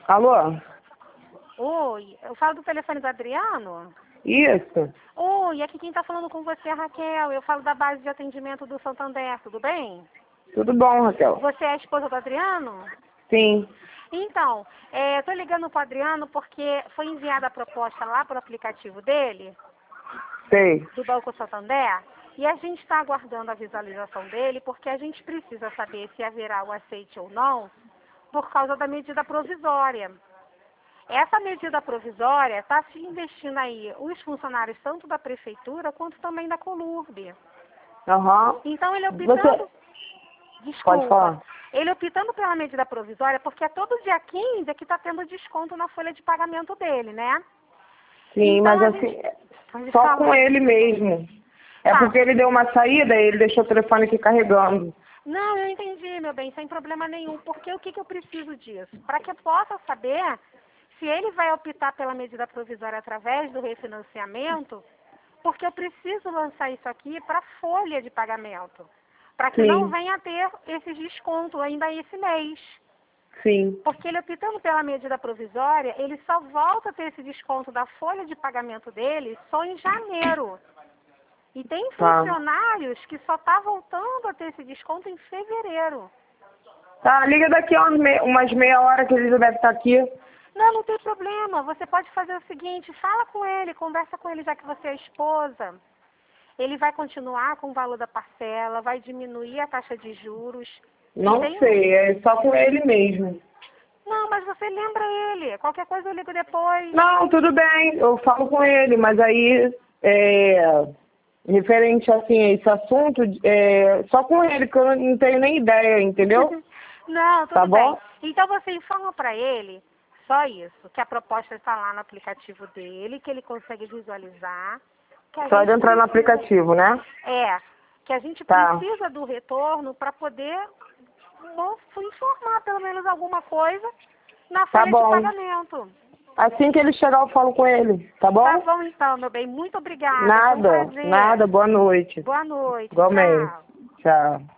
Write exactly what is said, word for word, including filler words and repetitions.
Alô? Oi, eu falo do telefone do Adriano? Isso. Oi, aqui quem tá falando com você é a Raquel. Eu falo da base de atendimento do Santander, tudo bem? Tudo bom, Raquel? Você é a esposa do Adriano? Sim. Então, é, eu tô ligando pro Adriano porque foi enviada a proposta lá pro aplicativo dele, Sei. do Banco Santander, e a gente está aguardando a visualização dele porque a gente precisa saber se haverá o aceite ou não por causa da medida provisória. Essa medida provisória está se investindo aí os funcionários tanto da prefeitura quanto também da Colurb. Aham. Então ele optando, Você... Pode desculpa, falar. ele optando pela medida provisória porque é todo dia quinze que está tendo desconto na folha de pagamento dele, né? Sim, Então mas a assim, gente... Pode só falar. com ele mesmo. É Tá. porque ele deu uma saída e ele deixou o telefone aqui carregando. Não, eu entendi, meu bem, sem problema nenhum. Porque o que, que eu preciso disso? Para que eu possa saber se ele vai optar pela medida provisória através do refinanciamento, porque eu preciso lançar isso aqui para folha de pagamento, para que não Sim, venha a ter esses descontos ainda esse mês. sim. Porque ele optando pela medida provisória, ele só volta a ter esse desconto da folha de pagamento dele só em janeiro. E tem Tá. funcionários que só tá voltando a ter esse desconto em fevereiro. Tá, liga daqui a umas, me... umas meia hora que ele já deve estar aqui. Não, não tem problema. Você pode fazer o seguinte, fala com ele, conversa com ele já que você é esposa. Ele vai continuar com o valor da parcela, vai diminuir a taxa de juros. E Não tem... sei, é só com ele mesmo. Não, mas você lembra ele. Qualquer coisa eu ligo depois. Não, tudo bem, eu falo com ele, mas aí, é, referente assim, a esse assunto, é, só com ele, que eu não tenho nem ideia, entendeu? Não, Tá tudo bem. bom? Então você informa para ele só isso, que a proposta está lá no aplicativo dele, que ele consegue visualizar, que a Só de gente entrar no precisa, aplicativo, né? é, que a gente Tá, precisa do retorno para poder bom, informar pelo menos alguma coisa na tá folha de bom. pagamento. Assim que ele chegar, eu falo com ele, tá Tá bom? bom então, meu bem. Muito obrigada. Foi um Nada, prazer. nada, boa noite. Boa noite. Igualmente. Tchau. Tchau.